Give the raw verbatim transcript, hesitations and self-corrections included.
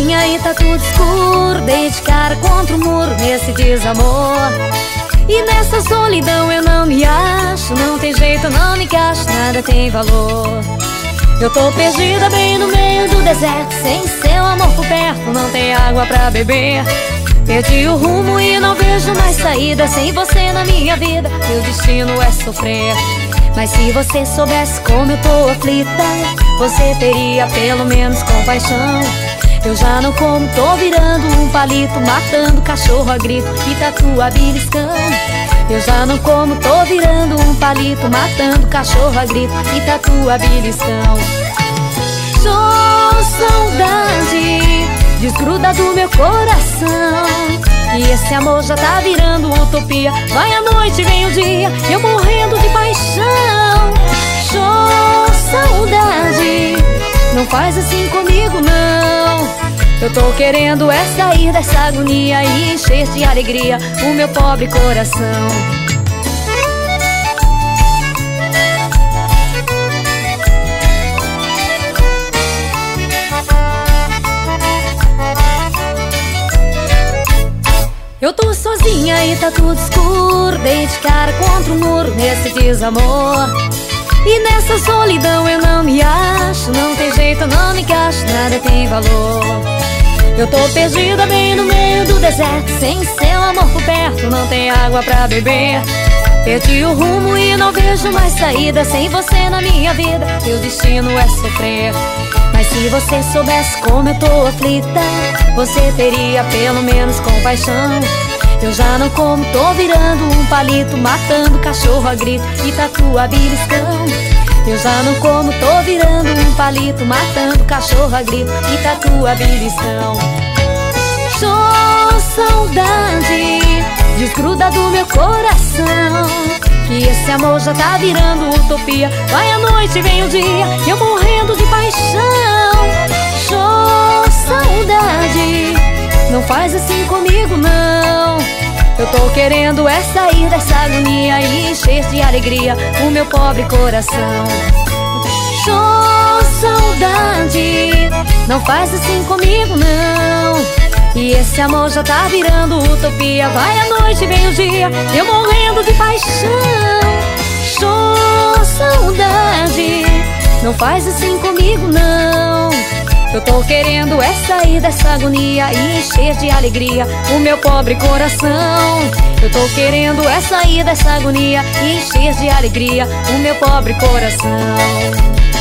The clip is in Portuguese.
sozinha e tá tudo escuro, dei de cara contra o muro nesse desamor. E nessa solidão eu não me acho, não tem jeito, não me encaixo, nada tem valor. Eu tô perdida bem no meio do deserto, sem seu amor por perto, não tem água pra beber. Perdi o rumo e não vejo mais saída, sem você na minha vida, meu destino é sofrer. Mas se você soubesse como eu tô aflita, você teria pelo menos compaixão. Eu já não como, tô virando um palito, matando cachorro a grito e tatua beliscão. Eu já não como, tô virando um palito, matando cachorro a grito e tatua beliscão. Sou saudade, desgruda do meu coração, e esse amor já tá virando utopia. Vai a noite, vem o dia, eu morrendo de paixão. Sou saudade, não faz assim comigo não. Eu tô querendo é sair dessa agonia e encher de alegria o meu pobre coração. Eu tô sozinha e tá tudo escuro, dei de cara contra o muro nesse desamor. E nessa solidão eu não me acho, não tem jeito, não me encaixo, nada tem valor. Eu tô perdida bem no meio do deserto, sem seu amor por perto, não tem água pra beber. Perdi o rumo e não vejo mais saída, sem você na minha vida, meu destino é sofrer. Mas se você soubesse como eu tô aflita, você teria pelo menos compaixão. Eu já não como, tô virando um palito, matando cachorro a grito e tatua beliscão. Eu já não como, tô virando um palito, matando cachorro a grito e tatua beliscão. Sou saudade, desgruda do meu coração, que esse amor já tá virando utopia. Vai a noite, vem o dia, eu morrendo de paixão. Sou saudade, não faz assim comigo não. Eu tô querendo é sair dessa agonia e encher de alegria o meu pobre coração. Sou saudade, não faz assim comigo não. E esse amor já tá virando utopia. Vai a noite, vem o dia, eu morrendo de paixão. Sou saudade, não faz assim comigo não. Eu tô querendo é sair dessa agonia e encher de alegria o meu pobre coração. Eu tô querendo é sair dessa agonia e encher de alegria o meu pobre coração.